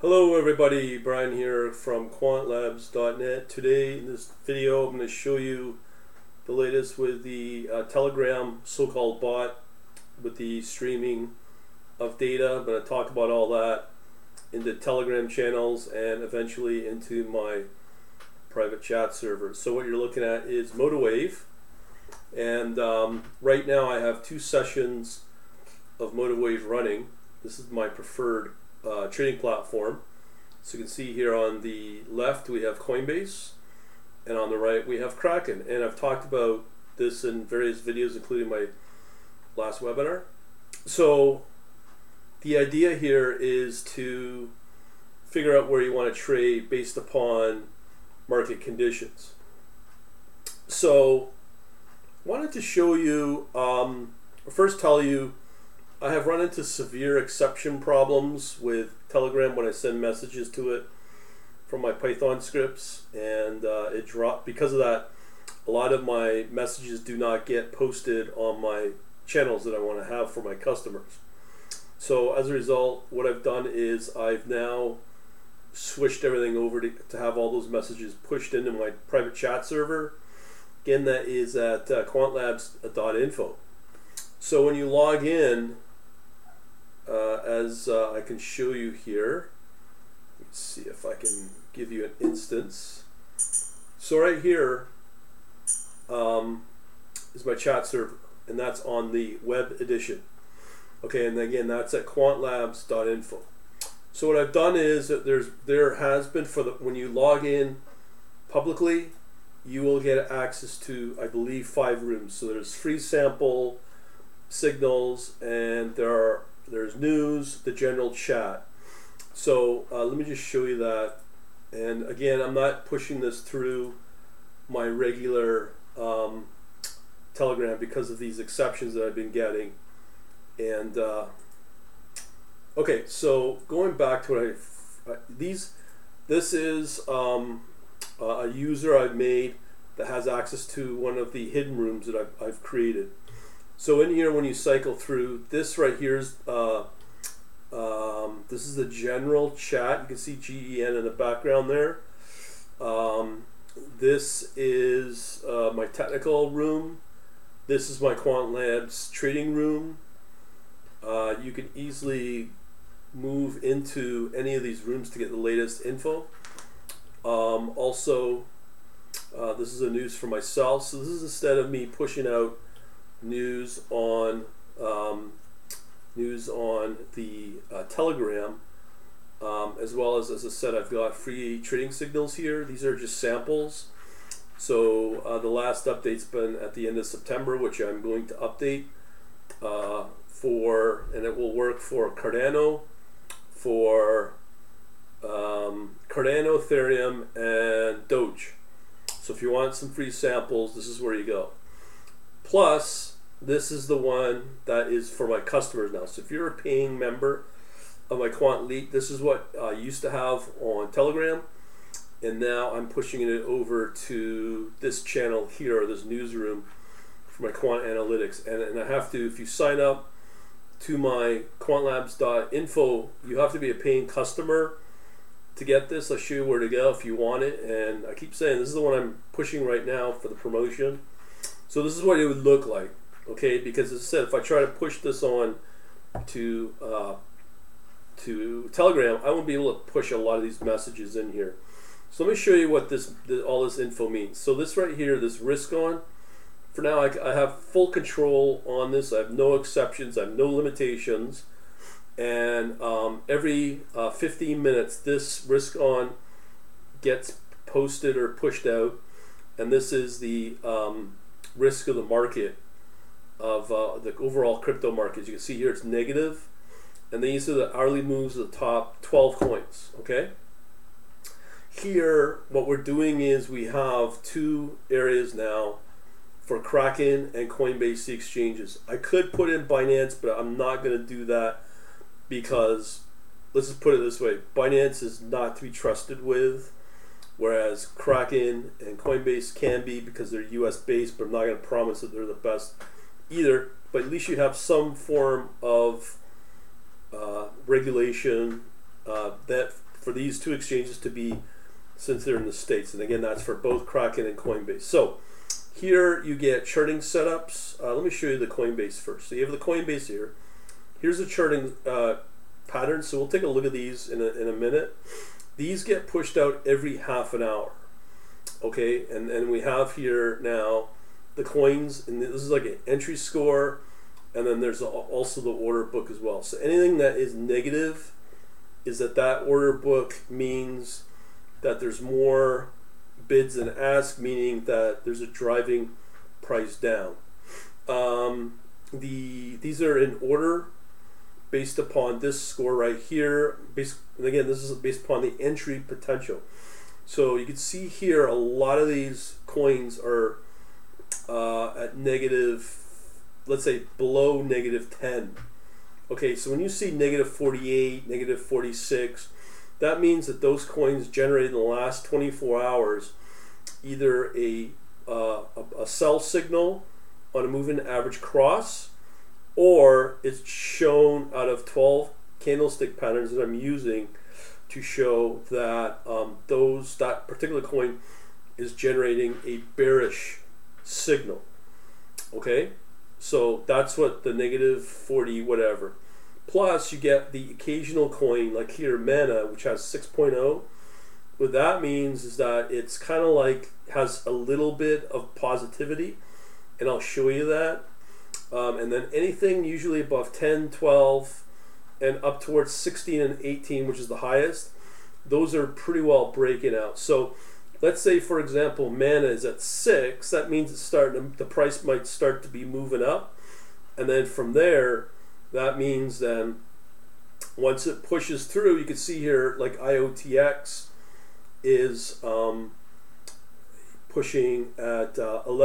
Hello everybody, Brian here from quantlabs.net. Today in this video I'm going to show you the latest with the Telegram so-called bot with the streaming of data. I'm going to talk about all that into Telegram channels and eventually into my private chat server. So what you're looking at is MotiveWave, and right now I have 2 sessions of MotiveWave running. This is my preferred trading platform. So you can see here on the left we have Coinbase, and on the right we have Kraken. And I've talked about this in various videos, including my last webinar. So the idea here is to figure out where you want to trade based upon market conditions. So I wanted to show you, first tell you, I have run into severe exception problems with Telegram when I send messages to it from my Python scripts, and it dropped. Because of that, a lot of my messages do not get posted on my channels that I want to have for my customers. So as a result, what I've done is I've now switched everything over to have all those messages pushed into my private chat server. Again, that is at quantlabs.info. So when you log in, as I can show you here, let's see if I can give you an instance. So right here is my chat server, and that's on the web edition. Okay, and again, that's at quantlabs.info. So what I've done is that there has been, when you log in publicly, you will get access to, I believe, 5 rooms. So there's free sample, signals, and there's news, the general chat. So let me just show you that. And again, I'm not pushing this through my regular Telegram because of these exceptions that I've been getting. And okay, so going back to what this is a user I've made that has access to one of the hidden rooms that I've created. So in here, when you cycle through, this right here is this is the general chat. You can see GEN in the background there. This is my technical room. This is my Quant Labs trading room. You can easily move into any of these rooms to get the latest info. Also, this is a news for myself. So this is instead of me pushing out news on the Telegram, as well as I said, I've got free trading signals here. These are just samples. So the last update's been at the end of September, which I'm going to update and it will work for Cardano, Ethereum, and Doge. So if you want some free samples, this is where you go. Plus, this is the one that is for my customers now. So if you're a paying member of my Quant Leak, this is what I used to have on Telegram, and now I'm pushing it over to this channel here, or this newsroom for my Quant Analytics. And I have to, if you sign up to my quantlabs.info, you have to be a paying customer to get this. I'll show you where to go if you want it. And I keep saying this is the one I'm pushing right now for the promotion. So this is what it would look like, okay? Because as I said, if I try to push this on to Telegram, I won't be able to push a lot of these messages in here. So let me show you what all this info means. So this right here, this risk on, for now I have full control on this. I have no exceptions, I have no limitations. And every 15 minutes, this risk on gets posted or pushed out. And this is the risk of the market, of the overall crypto market. As you can see here, it's negative, and these are the hourly moves of the top 12 coins. Okay, here what we're doing is we have 2 areas now for Kraken and Coinbase, the exchanges. I could put in Binance, but I'm not going to do that because, let's just put it this way, Binance is not to be trusted with, whereas Kraken and Coinbase can be because they're US based, but I'm not going to promise that they're the best either. But at least you have some form of regulation that for these two exchanges to be, since they're in the States. And again, that's for both Kraken and Coinbase. So here you get charting setups. Let me show you the Coinbase first. So you have the Coinbase here. Here's the charting pattern. So we'll take a look at these in a minute. These get pushed out every half an hour. Okay, and we have here now the coins, and this is like an entry score, and then there's also the order book as well. So anything that is negative is that order book means that there's more bids than ask, meaning that there's a driving price down. These are in order based upon this score right here. And again, this is based upon the entry potential. So you can see here a lot of these coins are at negative, let's say below -10. Okay, so when you see -48, -46, that means that those coins generated in the last 24 hours either a sell signal on a moving average cross, or it's shown out of 12 candlestick patterns that I'm using to show that that particular coin is generating a bearish signal. Okay, so that's what the -40 whatever. Plus you get the occasional coin like here, Mana, which has 6.0. What that means is that it's kind of like has a little bit of positivity, and I'll show you that. And then anything usually above 10, 12, and up towards 16 and 18, which is the highest, those are pretty well breaking out. So let's say, for example, Mana is at 6. That means it's starting. The price might start to be moving up, and then from there, that means then once it pushes through, you can see here like IOTX is pushing at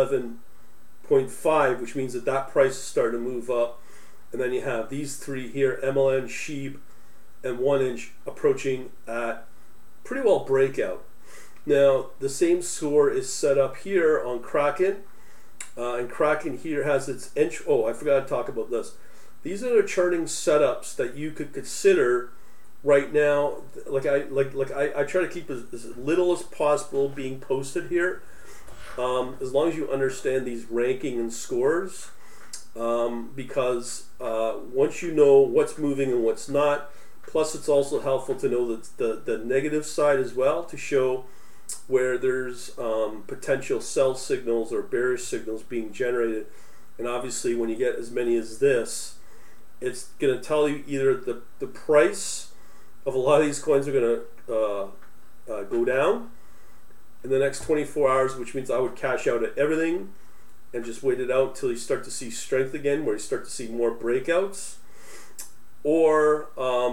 11.5, which means that price is starting to move up. And then you have these three here, MLN, SHIB, and 1 inch approaching at pretty well breakout. Now the same score is set up here on Kraken, and Kraken here has its inch. Oh, I forgot to talk about this. These are the charting setups that you could consider right now. I try to keep as little as possible being posted here, as long as you understand these ranking and scores, because once you know what's moving and what's not, plus it's also helpful to know the negative side as well, to show where there's potential sell signals or bearish signals being generated. And obviously when you get as many as this, it's going to tell you either the price of a lot of these coins are going to go down in the next 24 hours, which means I would cash out at everything and just wait it out until you start to see strength again, where you start to see more breakouts, or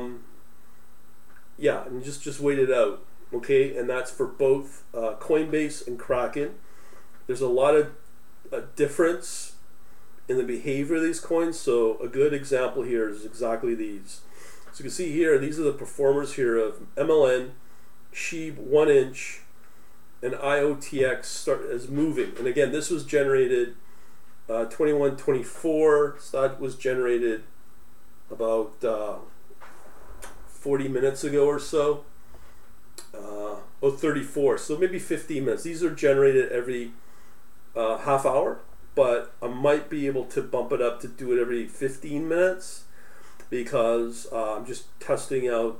yeah, and just wait it out. Okay, and that's for both Coinbase and Kraken. There's a lot of difference in the behavior of these coins. So a good example here is exactly these. So you can see here, these are the performers here of MLN, SHIB, 1 inch, and IOTX as moving. And again, this was generated 21-24. So that was generated about 40 minutes ago or so. 34. So maybe 15 minutes. These are generated every half hour, but I might be able to bump it up to do it every 15 minutes because I'm just testing out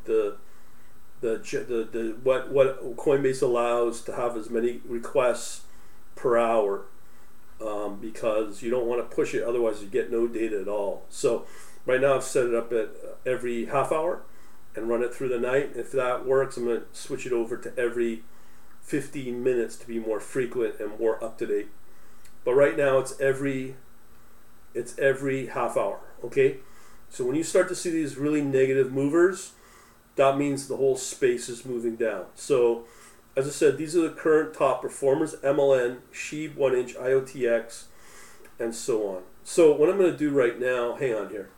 what Coinbase allows to have as many requests per hour, because you don't want to push it, otherwise you get no data at all. So right now I've set it up at every half hour and run it through the night. If that works, I'm going to switch it over to every 15 minutes to be more frequent and more up to date. But right now it's every half hour. Okay, so when you start to see these really negative movers, that means the whole space is moving down. So as I said, these are the current top performers: MLN, SHIB, 1 inch, IOTX, and so on. So what I'm going to do right now, hang on here,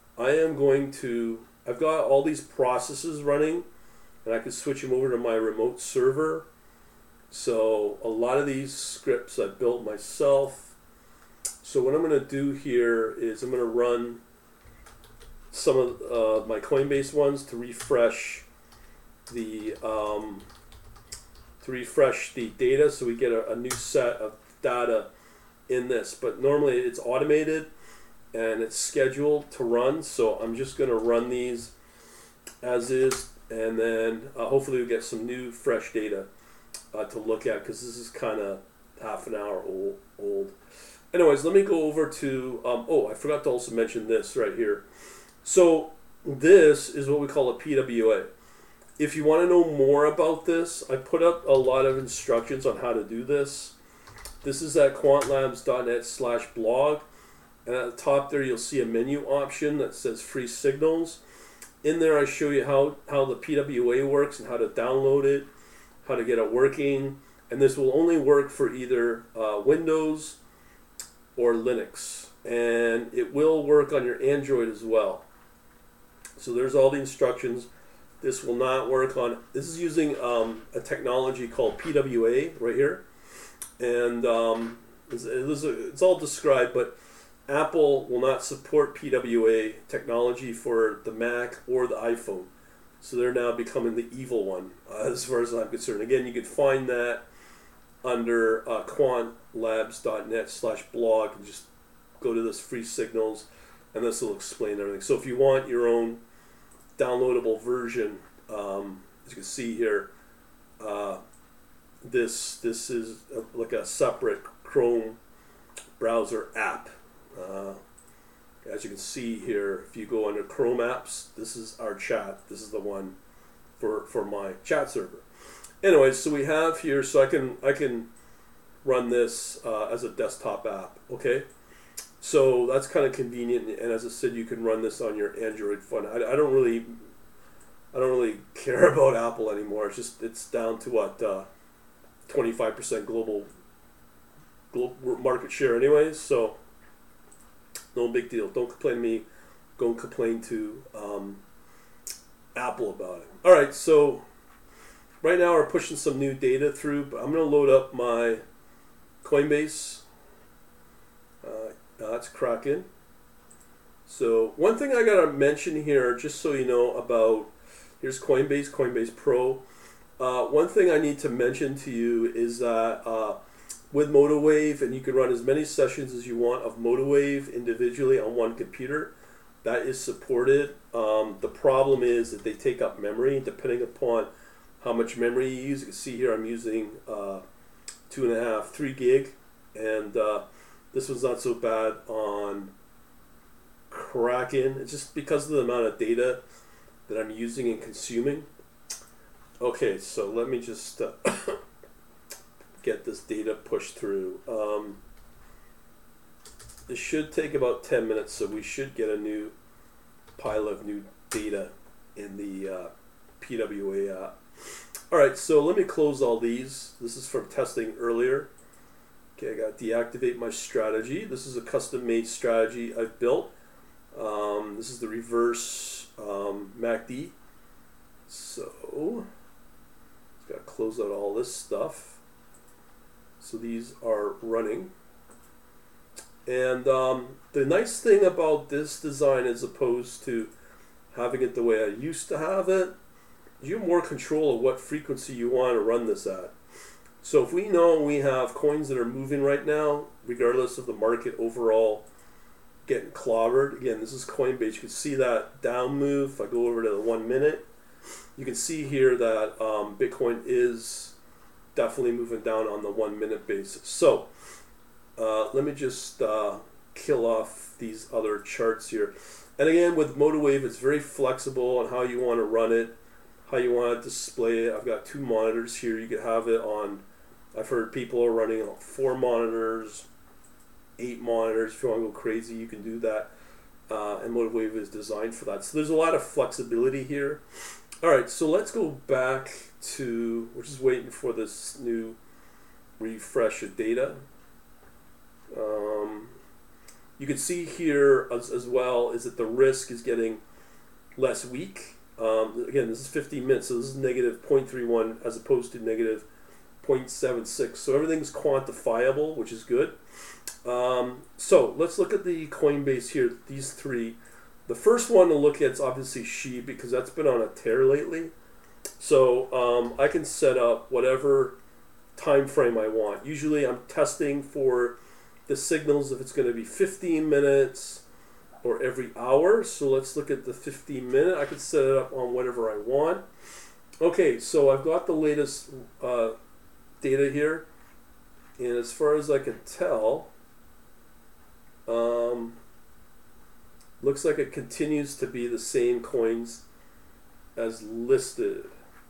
I've got all these processes running, and I can switch them over to my remote server. So a lot of these scripts I built myself. So what I'm going to do here is I'm going to run some of my Coinbase ones to refresh the to refresh the data, so we get a new set of data in this. But normally it's automated and it's scheduled to run, so I'm just going to run these as is, and then hopefully we get some new fresh data to look at, because this is kind of half an hour old. Anyways, let me go over to I forgot to also mention this right here. So this is what we call a PWA. If you want to know more about this, I put up a lot of instructions on how to do this. This is at quantlabs.net/blog, and at the top there you'll see a menu option that says free signals. In there I show you how the PWA works and how to download it, how to get it working, and this will only work for either Windows or Linux, and it will work on your Android as well. So there's all the instructions. This will not work on, this is using a technology called PWA right here, and it's all described, but Apple will not support PWA technology for the Mac or the iPhone. So they're now becoming the evil one, as far as I'm concerned. Again, you can find that under quantlabs.net/blog, and just go to this free signals, and this will explain everything. So if you want your own downloadable version, as you can see here, this is like a separate Chrome browser app. As you can see here, if you go under Chrome apps, this is our chat. This is the one for my chat server. Anyway, so we have here, so I can run this as a desktop app. Okay, so that's kind of convenient, and as I said, you can run this on your Android phone. I don't really care about Apple anymore. It's down to what 25% global market share, anyways. So no big deal. Don't complain to me. Go and complain to Apple about it. All right, so right now we're pushing some new data through, but I'm going to load up my Coinbase. That's cracking. So one thing I got to mention here, just so you know about, here's Coinbase Pro. One thing I need to mention to you is that with MotoWave, and you can run as many sessions as you want of MotoWave individually on one computer, that is supported. The problem is that they take up memory, depending upon how much memory you use. You can see here I'm using 2.5, 3 gig, and this was not so bad on Kraken. It's just because of the amount of data that I'm using and consuming. Okay, so let me just get this data pushed through. This should take about 10 minutes, so we should get a new pile of new data in the PWA app. Alright, so let me close all these. This is from testing earlier. Okay, I got to deactivate my strategy. This is a custom-made strategy I've built. This is the reverse MACD. So, just got to close out all this stuff. So these are running. And the nice thing about this design, as opposed to having it the way I used to have it, you have more control of what frequency you want to run this at. So if we know we have coins that are moving right now, regardless of the market overall getting clobbered, again, this is Coinbase, you can see that down move. If I go over to the 1 minute, you can see here that Bitcoin is definitely moving down on the 1 minute basis. So let me just kill off these other charts here. And again, with MotoWave, it's very flexible on how you want to run it, how you want to display it. I've got 2 monitors here. You could have it on, I've heard people are running on 4 monitors, 8 monitors. If you want to go crazy, you can do that. And MotoWave is designed for that. So there's a lot of flexibility here. All right, so let's go back to, we're just waiting for this new refresh of data. You can see here as well is that the risk is getting less weak. Again, this is 15 minutes, so this is negative 0.31 as opposed to negative 0.76. So everything's quantifiable, which is good. So let's look at the Coinbase here, these 3. The first one to look at is obviously SHIB, because that's been on a tear lately. So I can set up whatever time frame I want. Usually I'm testing for the signals if it's going to be 15 minutes or every hour. So let's look at the 15 minute. I can set it up on whatever I want. Okay, so I've got the latest data here, and as far as I can tell, looks like it continues to be the same coins as listed.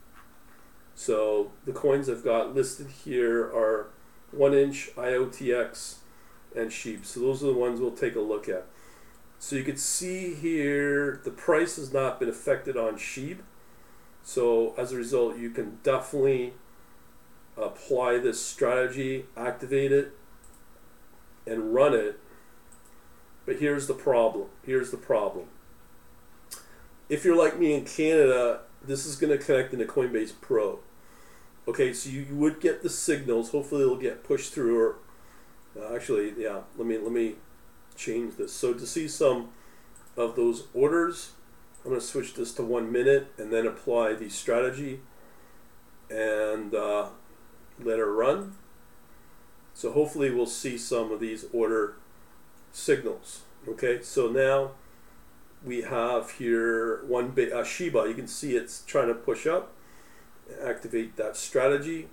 So the coins I've got listed here are 1-inch, IOTX, and SHIB. So those are the ones we'll take a look at. So you can see here the price has not been affected on SHIB. So as a result, you can definitely apply this strategy, activate it, and run it. But here's the problem. Here's the problem. If you're like me in Canada, this is going to connect into Coinbase Pro. Okay, so you would get the signals. Hopefully, it'll get pushed through. Or actually, yeah. Let me change this. So to see some of those orders, I'm going to switch this to 1 minute and then apply the strategy and let her run. So hopefully, we'll see some of these order signals. Okay, so now we have here one Shiba. You can see it's trying to push up. Activate that strategy.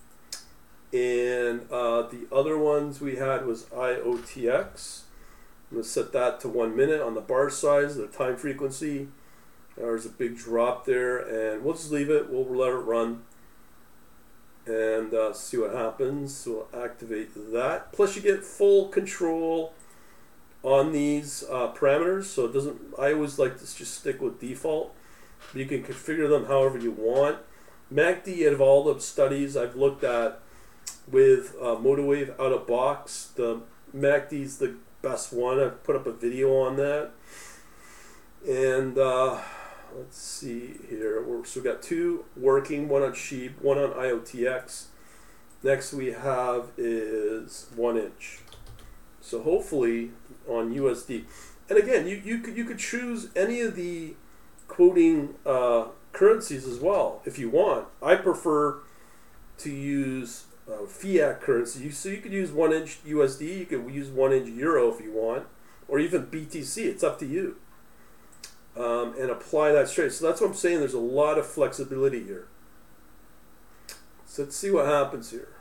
And the other ones we had was IOTX. I'm going to set that to 1 minute on the bar size, the time frequency. There's a big drop there, and we'll just leave it. We'll let it run and see what happens. So we'll activate that. Plus, you get full control on these parameters. So it doesn't. I always like to just stick with default. You can configure them however you want. MACD, out of all the studies I've looked at with MotiveWave out of box, the MACD is the best one. I've put up a video on that. And let's see here. So we've got two working, one on SHIB, one on IOTX. Next we have is 1-inch. So hopefully on USD. And again, you could choose any of the quoting currencies as well if you want. I prefer to use fiat currency. So you could use 1-inch USD, you could use 1-inch Euro if you want, or even BTC. It's up to you. And apply that straight. So that's what I'm saying. There's a lot of flexibility here. So let's see what happens here.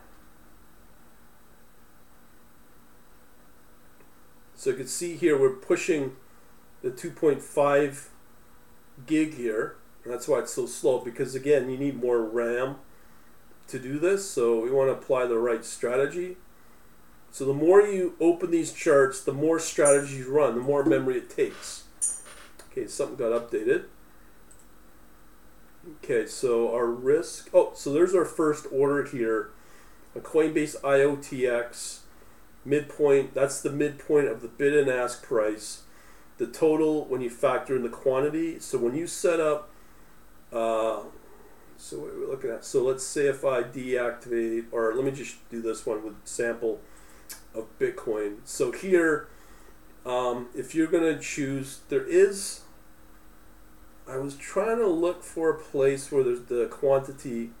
So you can see here we're pushing the 2.5 gig here. And that's why it's so slow, because again, you need more RAM to do this. So we want to apply the right strategy. So the more you open these charts, the more strategies you run, the more memory it takes. Okay, something got updated. Okay, so our risk. Oh, so there's our first order here. A Coinbase IOTX midpoint. That's the midpoint of the bid and ask price. The total when you factor in the quantity. So when you set up, so what are we looking at? So let's say if I deactivate, or let me just do this one with sample of Bitcoin. So here, if you're going to choose, there is, I was trying to look for a place where there's the quantity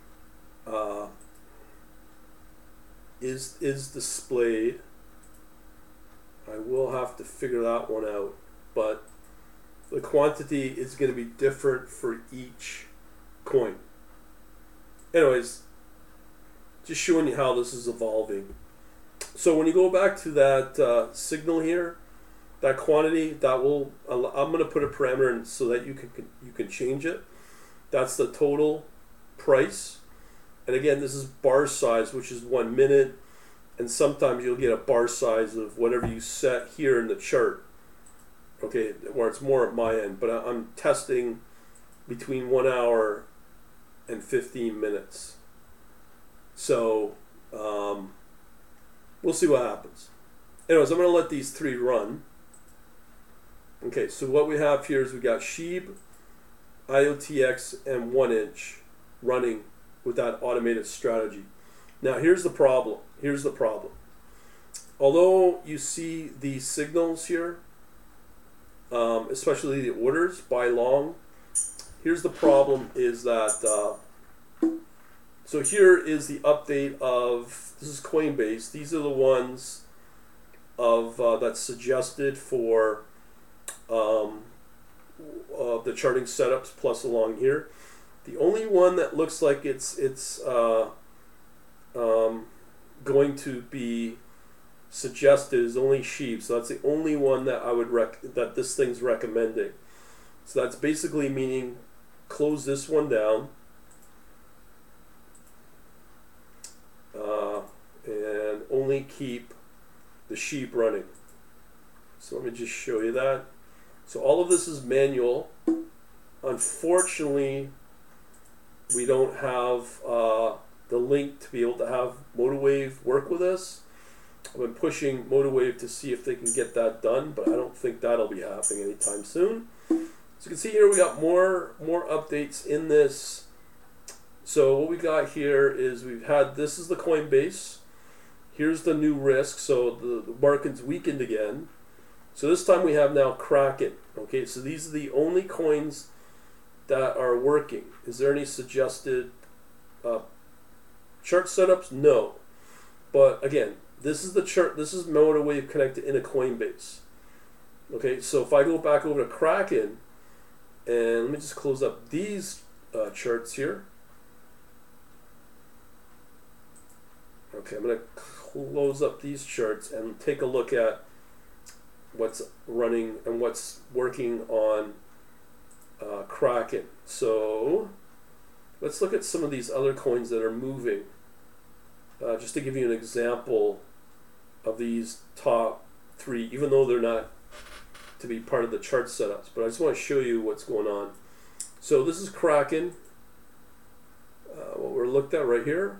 is displayed. I will have to figure that one out, but the quantity is going to be different for each coin. Anyways, just showing you how this is evolving. So when you go back to that signal here, that quantity, that will, I'm going to put a parameter in so that you can change it. That's the total price. And again, this is bar size, which is 1 minute. And sometimes you'll get a bar size of whatever you set here in the chart. Okay, where it's more at my end. But I'm testing between 1 hour and 15 minutes. So we'll see what happens. Anyways, I'm going to let these three run. Okay, so what we have here is we got SHIB, IOTX, and 1-inch running with that automated strategy. Now here's the problem. Here's the problem. Although you see the signals here, especially the orders, buy long, here's the problem is that, so here is the update of, this is Coinbase. These are the ones of that's suggested for the charting setups plus along here. The only one that looks like it's going to be suggested is only Sheep. So that's the only one that I would that this thing's recommending. So that's basically meaning close this one down and only keep the Sheep running. So let me just show you that. So all of this is manual. Unfortunately, we don't have the link to be able to have MotiveWave work with us. I've been pushing MotiveWave to see if they can get that done, but I don't think that'll be happening anytime soon. So you can see here we got more updates in this. So what we got here is this is the Coinbase. Here's the new risk. So the market's weakened again. So this time we have now Kraken. Okay, so these are the only coins that are working. Is there any suggested chart setups? No. But again, this is the chart. This is MotiveWave connected in a Coinbase. Okay, so if I go back over to Kraken, and let me just close up these charts here. Okay, I'm going to close up these charts and take a look at what's running and what's working on Kraken. So let's look at some of these other coins that are moving. Just to give you an example of these top three, even though they're not to be part of the chart setups, but I just want to show you what's going on. So this is Kraken, what we're looked at right here.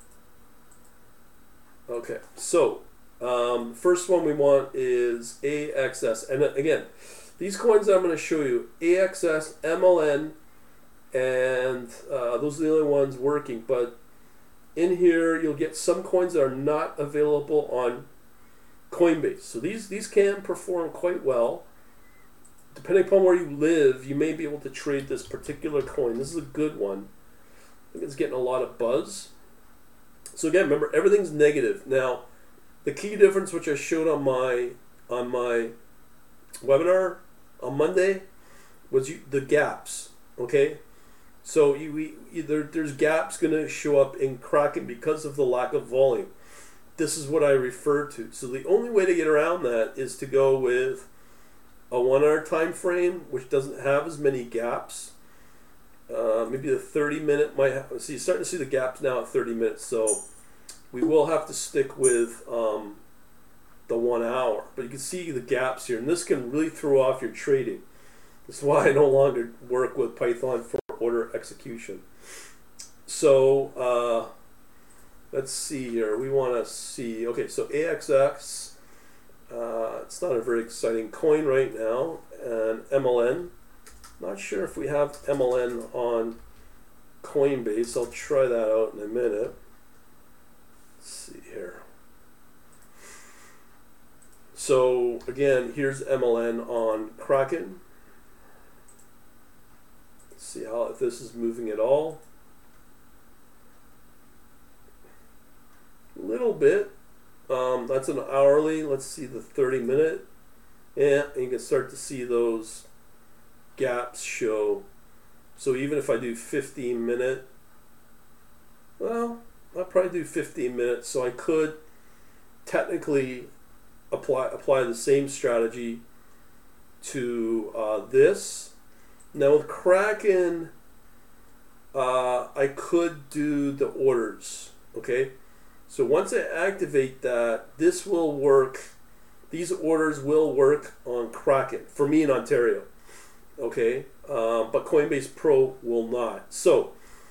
Okay, so first one we want is AXS, and again, these coins that I'm going to show you, AXS, MLN, and those are the only ones working, but in here you'll get some coins that are not available on Coinbase. So these can perform quite well. Depending upon where you live, you may be able to trade this particular coin. This is a good one. I think it's getting a lot of buzz. So again, remember, everything's negative. Now, the key difference, which I showed on my webinar on Monday, was the gaps. Okay, so there's gaps going to show up in Kraken because of the lack of volume. This is what I refer to. So the only way to get around that is to go with a 1 hour time frame, which doesn't have as many gaps. Maybe the 30-minute might have. See, starting to see the gaps now at 30 minutes. So we will have to stick with the 1 hour. But you can see the gaps here, and this can really throw off your trading. That's why I no longer work with Python for order execution. So let's see here. We want to see. Okay, so AXX. It's not a very exciting coin right now, and MLN. Not sure if we have MLN on Coinbase. I'll try that out in a minute. Let's see here. So again, here's MLN on Kraken. Let's see if this is moving at all. A little bit. That's an hourly. Let's see the 30-minute. Yeah, and you can start to see those gaps show. So even if I do 15-minute, well, I'll probably do 15 minutes. So I could technically apply the same strategy to this. Now with Kraken, I could do the orders. Okay. So once I activate that, this will work. These orders will work on Kraken for me in Ontario. Okay, but Coinbase Pro will not. So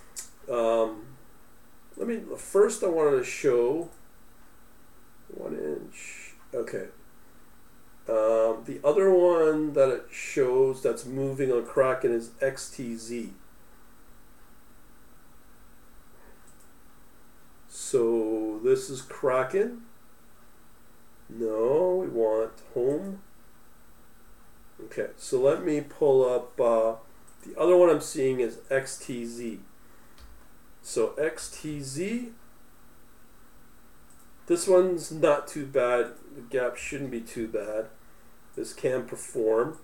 first I wanted to show 1 inch. Okay. The other one that it shows that's moving on Kraken is XTZ. So this is Kraken. No, we want home. Okay, so let me pull up The other one I'm seeing is XTZ. So XTZ, this one's not too bad. The gap shouldn't be too bad. This can perform.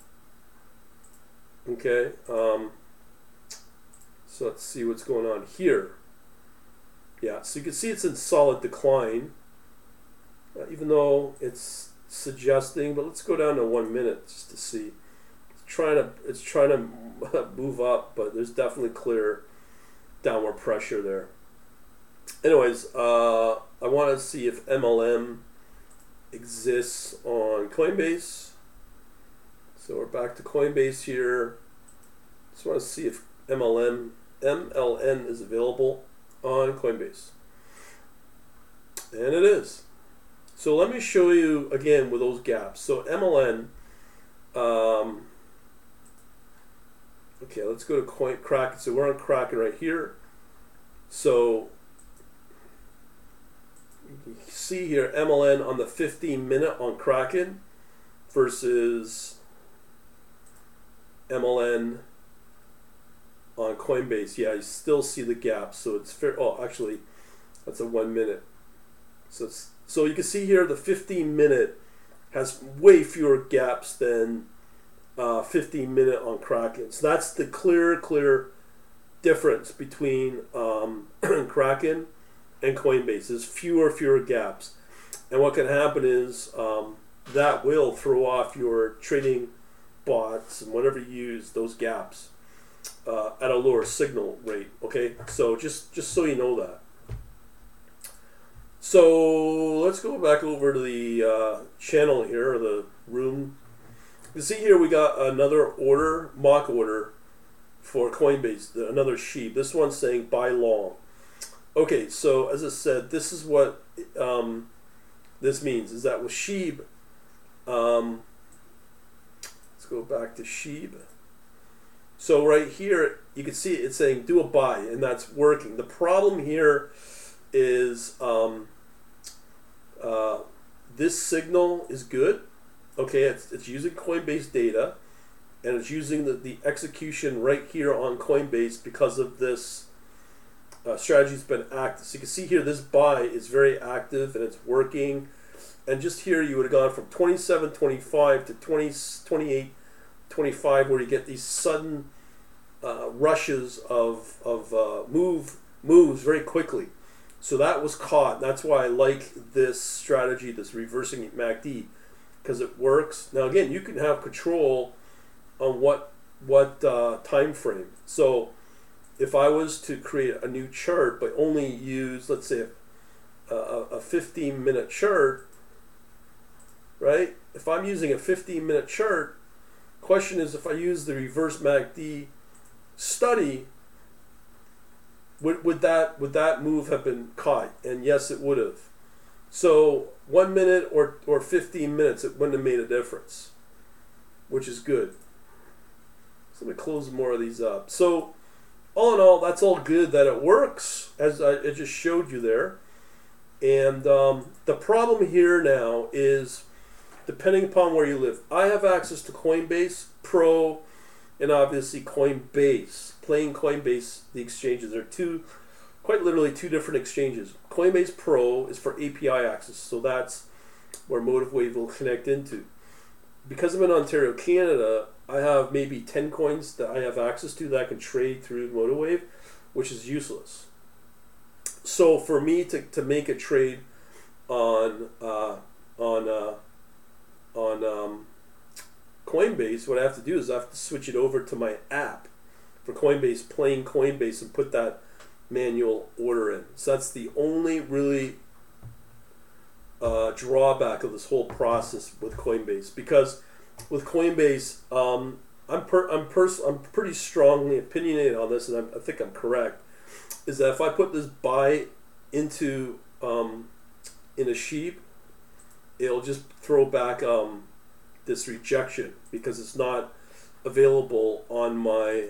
Okay, so let's see what's going on here. Yeah, so you can see it's in solid decline, even though it's suggesting, but let's go down to 1 minute just to see. It's trying to move up, but there's definitely clear downward pressure there. Anyways, I want to see if MLM exists on Coinbase. So we're back to Coinbase here. Just want to see if MLN is available on Coinbase. And it is. So let me show you again with those gaps. So MLN, okay, let's go to Kraken. So we're on Kraken right here. So you can see here MLN on the 15-minute on Kraken versus MLN on Coinbase. Yeah, you still see the gap. So it's fair. Oh, actually, that's a 1 minute. So you can see here the 15-minute has way fewer gaps than 15-minute on Kraken. So that's the clear difference between Kraken and Coinbase. There's fewer gaps, and what can happen is that will throw off your trading bots and whatever you use those gaps at a lower signal rate. Okay, so just so you know that. So let's go back over to the channel here, or the room. You see here we got another order, mock order for Coinbase, another SHIB. This one's saying buy long. Okay, so as I said, this is what this means, is that with SHIB, let's go back to SHIB. So right here, you can see it's saying do a buy, and that's working. The problem here is this signal is good. Okay, it's using Coinbase data, and it's using the execution right here on Coinbase because of this strategy's been active. So you can see here this buy is very active and it's working. And just here you would have gone from 27.25 to 28.25, where you get these sudden rushes of moves very quickly. So that was caught. That's why I like this strategy, this reversing MACD, because it works. Now again, you can have control on what time frame. So if I was to create a new chart but only use, let's say, a 15-minute chart, right? If I'm using a 15-minute chart, question is, if I use the reverse MACD study, would that move have been caught? And yes, it would have. So 1 minute or 15 minutes, it wouldn't have made a difference, which is good. So let me close more of these up. So all in all, that's all good that it works, as I just showed you there. And the problem here now is, depending upon where you live, I have access to Coinbase Pro and obviously Coinbase. Plain Coinbase, the exchanges are quite literally two different exchanges. Coinbase Pro is for API access, so that's where MotiveWave will connect into. Because I'm in Ontario, Canada, I have maybe 10 coins that I have access to that I can trade through MotiveWave, which is useless. So for me to make a trade on Coinbase, what I have to do is I have to switch it over to my app for Coinbase, plain Coinbase, and put that manual order in. So that's the only really drawback of this whole process with Coinbase. Because with Coinbase, I'm pretty strongly opinionated on this, and I think I'm correct, is that if I put this buy into in a SHIB, it'll just throw back this rejection because it's not available on my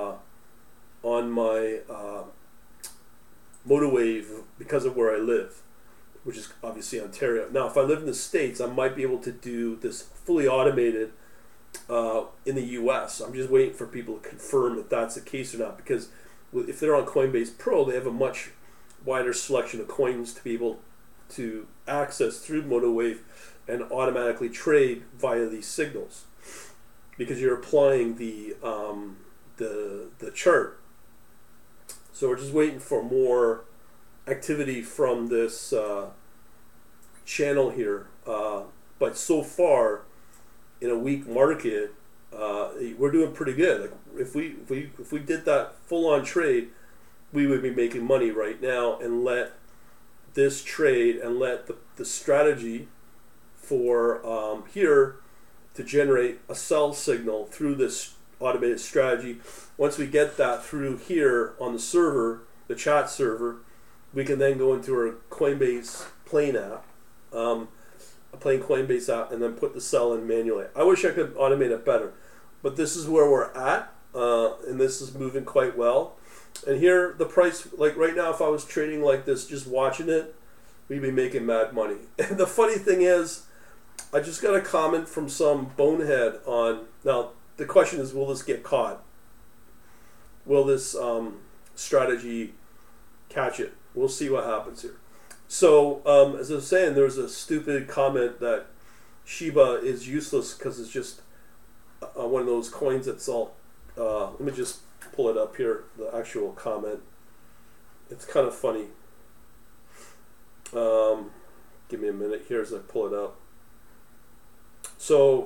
MotiveWave because of where I live, which is obviously Ontario. Now, if I live in the States, I might be able to do this fully automated in the U.S. I'm just waiting for people to confirm if that's the case or not, because if they're on Coinbase Pro, they have a much wider selection of coins to be able to access through MotoWave and automatically trade via these signals, because you're applying the chart. So we're just waiting for more activity from this channel here. But so far, in a weak market, we're doing pretty good. Like if we did that full-on trade, we would be making money right now, and let this trade and let the strategy for here to generate a sell signal through this automated strategy. Once we get that through here on the server, the chat server, we can then go into our Coinbase Plain app, a plain Coinbase app, and then put the sell in manually. I wish I could automate it better, but this is where we're at, and this is moving quite well. And here, the price, like right now, if I was trading like this, just watching it, we'd be making mad money. And the funny thing is, I just got a comment from some bonehead on, now the question is, will this get caught? Will this strategy catch it? We'll see what happens here. So, as I was saying, there was a stupid comment that Shiba is useless because it's just one of those coins that's all, let me just pull it up here, the actual comment. It's kind of funny. Give me a minute here as I pull it up. So,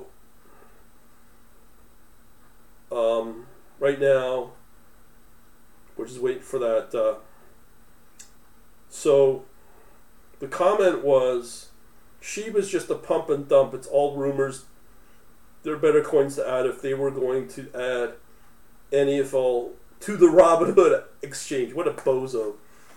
right now, we're just waiting for that. So, the comment was, Shiba's just a pump and dump. It's all rumors. There are better coins to add if they were going to add NEFL to the Robinhood exchange. What a bozo.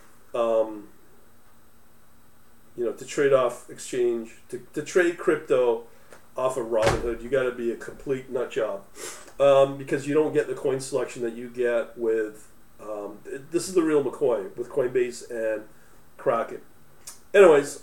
To trade off exchange, to trade crypto off of Robinhood, you got to be a complete nut job, because you don't get the coin selection that you get with, this is the real McCoy, with Coinbase and Kraken. Anyways,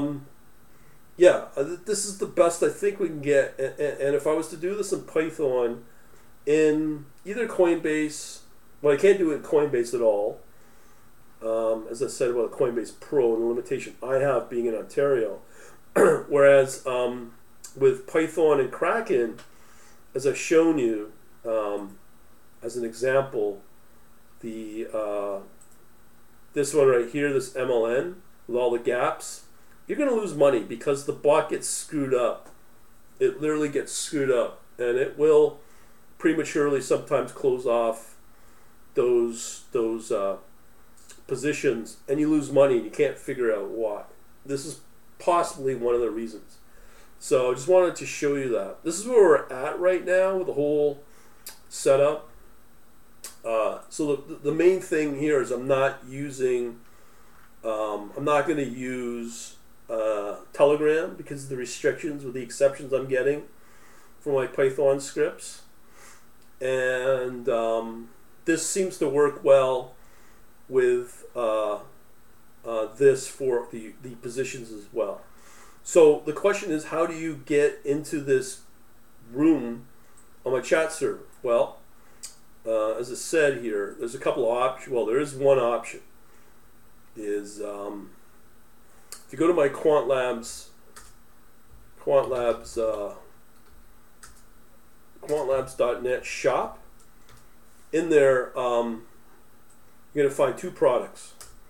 this is the best I think we can get, and if I was to do this in Python, in either Coinbase, well, I can't do it in Coinbase at all, as I said about Coinbase Pro and the limitation I have being in Ontario, whereas with Python and Kraken, as I've shown you, as an example, the this one right here, this MLN, with all the gaps, you're going to lose money because the bot gets screwed up. It literally gets screwed up, and it will prematurely sometimes close off those positions, and you lose money and you can't figure out why. This is possibly one of the reasons. So I just wanted to show you that. This is where we're at right now with the whole setup. So the main thing here is I'm not using, I'm not going to use Telegram because of the restrictions with the exceptions I'm getting from my Python scripts. And this seems to work well with this for the positions as well. So the question is, how do you get into this room on my chat server? Well, as I said here, there's a couple of options. Well, there is one option. Is if you go to my quantlabs.net shop, in there you're going to find two products.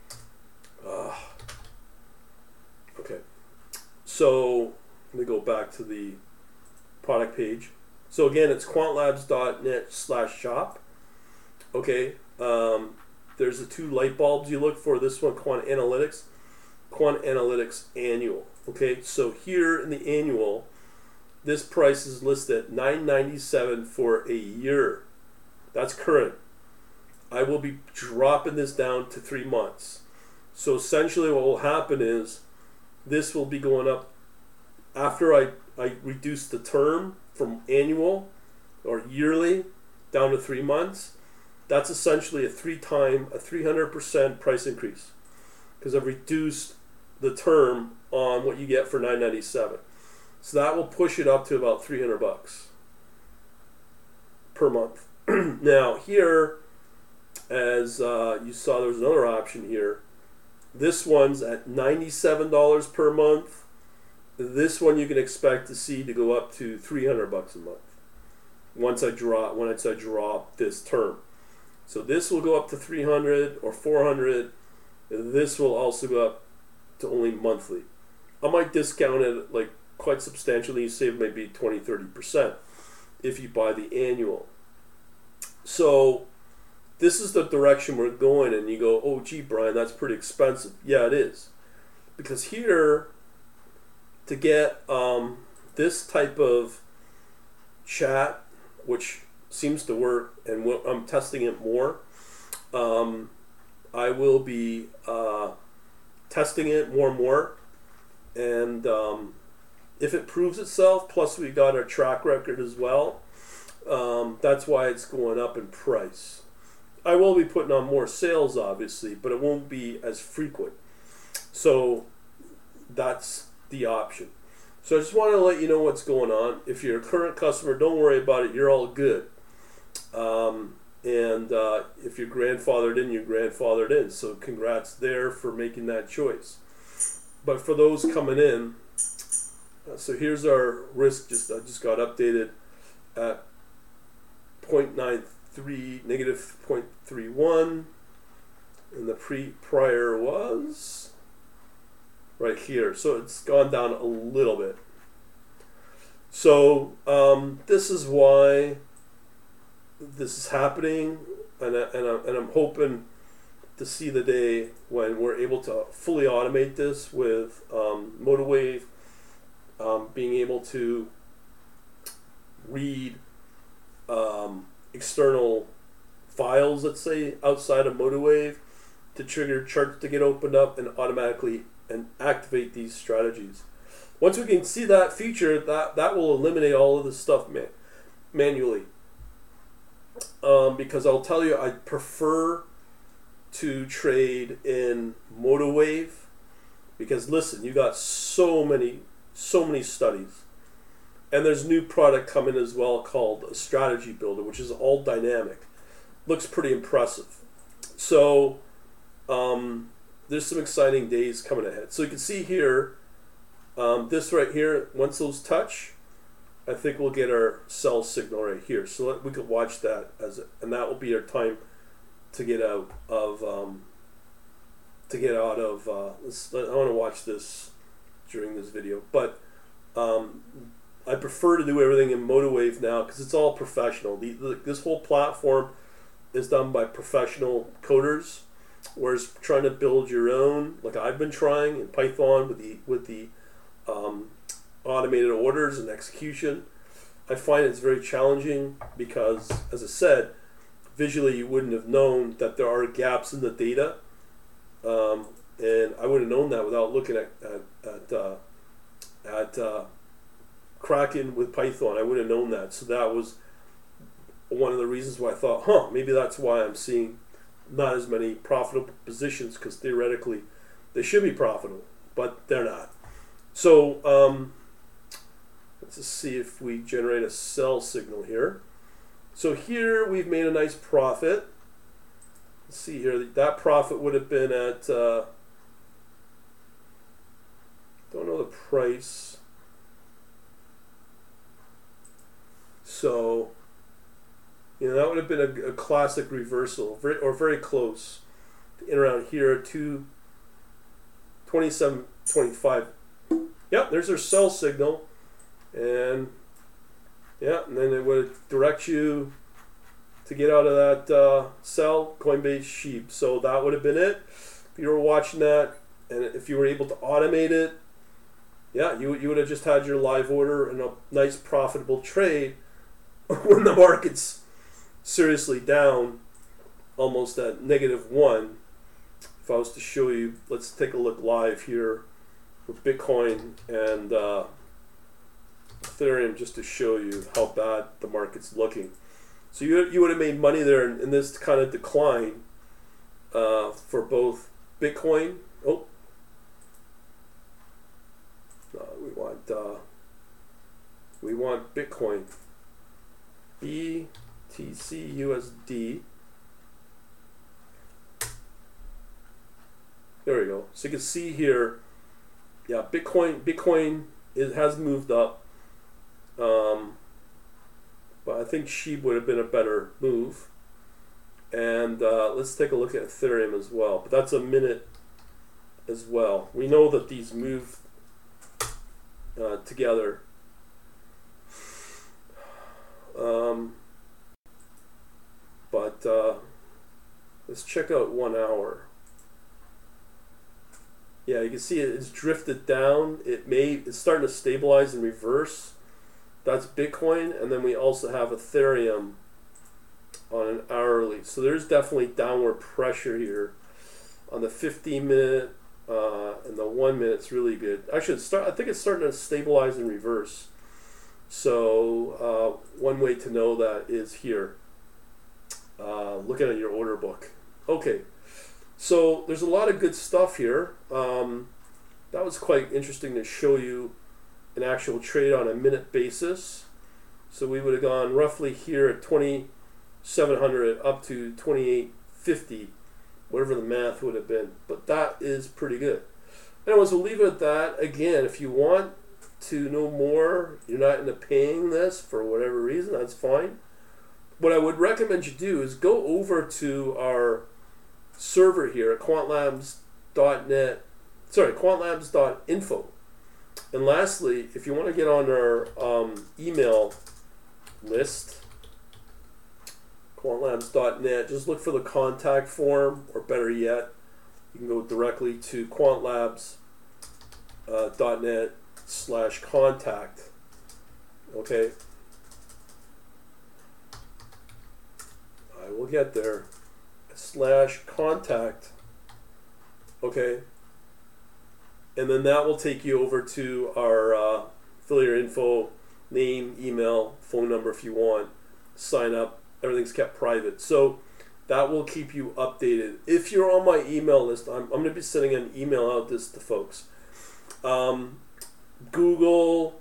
Okay, so let me go back to the product page. So again, it's quantlabs.net/shop. Okay, there's the two light bulbs you look for. This one, Quant Analytics Annual. Okay, so here in the annual, this price is listed at $9.97 for a year. That's current. I will be dropping this down to 3 months. So essentially what will happen is this will be going up after I reduce the term from annual or yearly down to 3 months. That's essentially a 300% price increase because I've reduced the term on what you get for $9.97. So that will push it up to about $300. per month. Now here, as you saw, there's another option here. This one's at $97 per month. This one you can expect to see to go up to $300 a month once I drop this term. So this will go up to 300 or 400. This will also go up to only monthly. I might discount it like quite substantially. You save maybe 20-30% if you buy the annual. So this is the direction we're going, and you go, oh gee, Brian, that's pretty expensive. Yeah, it is, because here to get this type of chat, which seems to work, and I'm testing it more. I will be testing it more and more, and if it proves itself, plus we got our track record as well, that's why it's going up in price. I will be putting on more sales, obviously, but it won't be as frequent. So that's the option. So I just want to let you know what's going on. If you're a current customer, don't worry about it. You're all good. If you're grandfathered in, you're grandfathered in. So congrats there for making that choice. But for those coming in, so here's our risk. I just got updated at 0.93, negative 0.31, and the prior was right here. So it's gone down a little bit. So this is why this is happening, and I'm hoping to see the day when we're able to fully automate this with MotiveWave, being able to read external files, let's say, outside of MotiveWave to trigger charts to get opened up and automatically and activate these strategies. Once we can see that feature, that will eliminate all of this stuff manually. Because I'll tell you, I prefer to trade in MotiveWave, because listen, you got so many studies, and there's new product coming as well called a Strategy Builder, which is all dynamic. Looks pretty impressive. So there's some exciting days coming ahead. So you can see here, this right here, once those touch, I think we'll get our sell signal right here. So we could watch that and that will be our time to get out of. I want to watch this during this video, but I prefer to do everything in MotiveWave now because it's all professional. This whole platform is done by professional coders, whereas trying to build your own, like I've been trying in Python with the automated orders and execution, I find it's very challenging because, as I said, visually you wouldn't have known that there are gaps in the data, and I wouldn't have known that without looking at Kraken with Python. I would have known that. So that was one of the reasons why I thought, maybe that's why I'm seeing not as many profitable positions, because theoretically they should be profitable, but they're not. So let's just see if we generate a sell signal here. So here we've made a nice profit. Let's see here, that profit would have been at, don't know the price. So, that would have been a classic reversal, or very close, in around here, 27.25. Yep, there's our sell signal, and and then it would direct you to get out of that sell Coinbase sheep. So that would have been it. If you were watching that, and if you were able to automate it, you would have just had your live order and a nice profitable trade when the market's seriously down, almost at -1. If I was to show you, let's take a look live here with Bitcoin and Ethereum, just to show you how bad the market's looking. So you would have made money there in this kind of decline for both Bitcoin. Oh, no, we want Bitcoin. TCUSD. There we go. So you can see here, yeah, Bitcoin has moved up, but I think SHIB would have been a better move. And let's take a look at Ethereum as well. But that's a minute as well. We know that these move together. But let's check out 1 hour. Yeah, you can see it's drifted down. It's starting to stabilize and reverse. That's Bitcoin, and then we also have Ethereum on an hourly. So there's definitely downward pressure here on the 15-minute and the 1 minute. It's really good. Actually, I think it's starting to stabilize and reverse. So one way to know that is here, looking at your order book. Okay, so there's a lot of good stuff here. That was quite interesting to show you an actual trade on a minute basis. So we would have gone roughly here at 2,700 up to 2,850, whatever the math would have been. But that is pretty good. Anyways, we'll leave it at that. Again, if you want to know more, you're not into paying this for whatever reason, that's fine. What I would recommend you do is go over to our server here at quantlabs.info. And lastly, if you want to get on our email list, quantlabs.net, just look for the contact form, or better yet, you can go directly to quantlabs.net/contact. Okay, I will get there. /contact. Okay, and then that will take you over to our affiliate info, name, email, phone number if you want. Sign up. Everything's kept private, so that will keep you updated. If you're on my email list, I'm going to be sending an email out to folks. Google,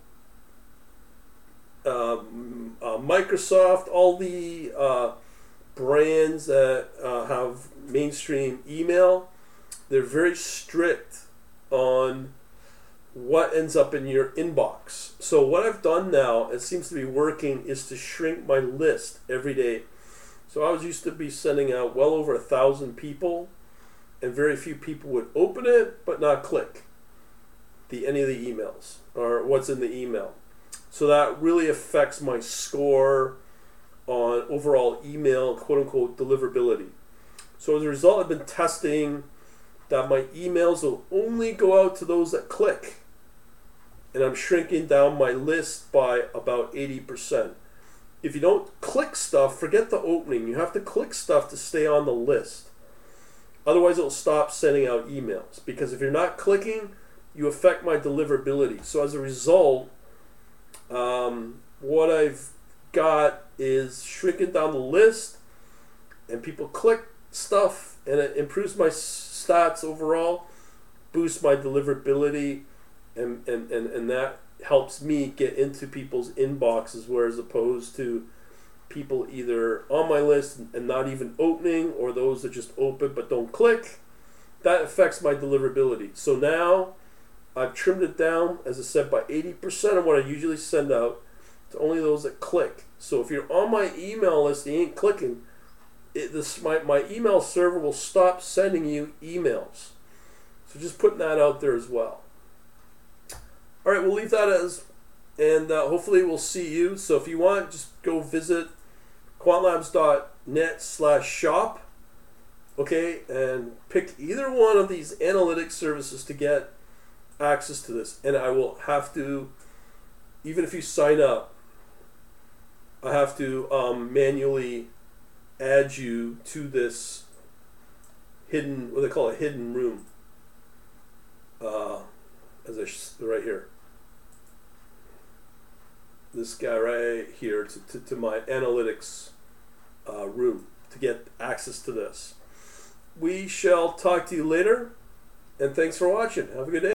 Microsoft, all the brands that have mainstream email, they're very strict on what ends up in your inbox. So what I've done now, it seems to be working, is to shrink my list every day. So I was used to be sending out well over 1,000 people, and very few people would open it but not click any of the emails or what's in the email. So that really affects my score on overall email, quote-unquote, deliverability. So as a result, I've been testing that my emails will only go out to those that click. And I'm shrinking down my list by about 80%. If you don't click stuff, forget the opening. You have to click stuff to stay on the list. Otherwise, it'll stop sending out emails. Because if you're not clicking, you affect my deliverability. So as a result, what I've got is shrinking down the list, and people click stuff, and it improves my stats overall, boosts my deliverability, and that helps me get into people's inboxes, whereas opposed to people either on my list and not even opening, or those that just open but don't click. That affects my deliverability. So now I've trimmed it down, as I said, by 80% of what I usually send out to only those that click. So if you're on my email list and you ain't clicking, my email server will stop sending you emails. So just putting that out there as well. All right, we'll leave that as, and hopefully we'll see you. So if you want, just go visit quantlabs.net/shop, okay, and pick either one of these analytics services to get access to this. And I will have to, even if you sign up, I have to manually add you to this hidden, what they call a hidden room, right here. This guy right here to my analytics room to get access to this. We shall talk to you later, and thanks for watching. Have a good day.